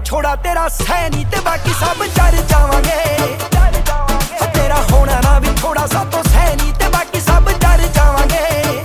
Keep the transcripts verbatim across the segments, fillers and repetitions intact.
ਵਿਛੋੜਾ ਤੇਰਾ ਸਹਿ ਨੀ ਤੇ ਬਾਕੀ ਸਭ ਡਰ ਜਾਵਾਂਗੇ। ਤੇਰਾ ਹੋਣਾ ਨਾ ਵਿਛੋੜਾ ਸਾਤੋਂ ਸਹਿ ਨੀ ਤੇ ਬਾਕੀ ਸਭ ਡਰ ਜਾਵਾਂਗੇ।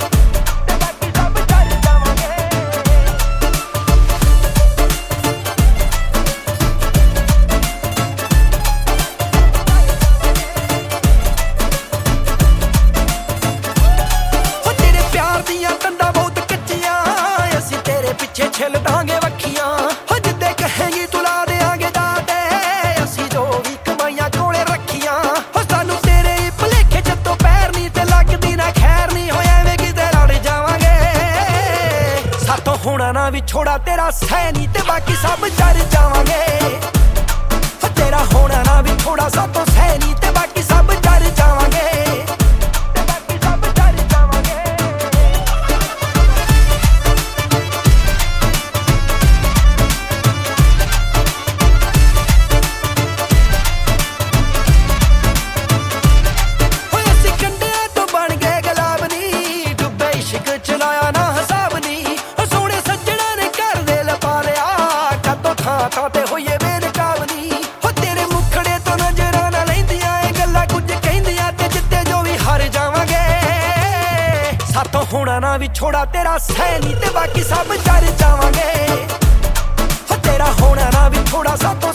ਪਿੱਛੇ ਛਿਲ ਦਾਂਗੇ ਵੱਖੀਆਂ ਹੋ ਜਿੱਦੇ ਕਹੇਂਗੀ ਤੂੰ ਲਾ ਦੇਾਂਗੇ ਦਾਤੇ ਅਸੀਂ ਜੋ ਵੀ ਕਮਾਈਆਂ ਕੋਲੇ ਰੱਖੀਆਂ ਹੋ ਸਾਨੂੰ ਤੇਰੇ ਹੀ ਭੁਲੇਖੇ ਜਦੋਂ ਪੈਰ ਨੀ ਤੇ ਲੱਗਦੀ ਨਾ ਖੈਰ ਨੀ ਹੋਇਆ ਐਵੇਂ ਕਿਤੇ ਲੜ ਜਾਵਾਂਗੇ। ਸਾਤੋਂ ਹੋਣਾ ਨਾ ਵਿਛੋੜਾ ਤੇਰਾ ਸਹਿ ਨੀ ਤੇ ਬਾਕੀ ਸਭ ਡਰ ਜਾਵਾਂਗੇ। ਤੇਰਾ ਹੋਣਾ ਨਾ ਵਿਛੋੜਾ ਸਾਤੋਂ ਸਹਿ ਨੀ ਤੇ ਬਾਕੀ ਸਭ ਡਰ ਜਾਵਾਂਗੇ। ਚਲਾਇਆ ਨਾ ਹਿਸਾਬ ਨੀ ਸੋਹਣੇ ਸੱਜਣਾ ਨੇ ਘਰ ਦੇ ਲਪਾ ਲਿਆ ਕਦੋਂ ਥਾਂ ਥਾਂ ਤੇ ਹੋਈਏ ਬੇਨਕਾਬ ਨੀ ਹੋ ਤੇਰੇ ਮੁਖੜੇ ਤੋਂ ਨਜ਼ਰਾਂ ਨਾ ਲੈਂਦੀਆਂ ਇਹ ਗੱਲਾਂ ਕੁਝ ਕਹਿੰਦੀਆਂ ਤੇ ਜਿੱਤੇ ਜੋ ਵੀ ਹਾਰ ਜਾਵਾਂਗੇ। ਸਾਤੋਂ ਹੋਣਾ ਨਾ ਵਿਛੋੜਾ ਤੇਰਾ ਸਹਿ ਨੀ ਤੇ ਬਾਕੀ ਸਭ ਡਰ ਜਾਵਾਂਗੇ। ਤੇਰਾ ਹੋਣਾ ਨਾ ਵਿਛੋੜਾ ਸਾਤੋਂ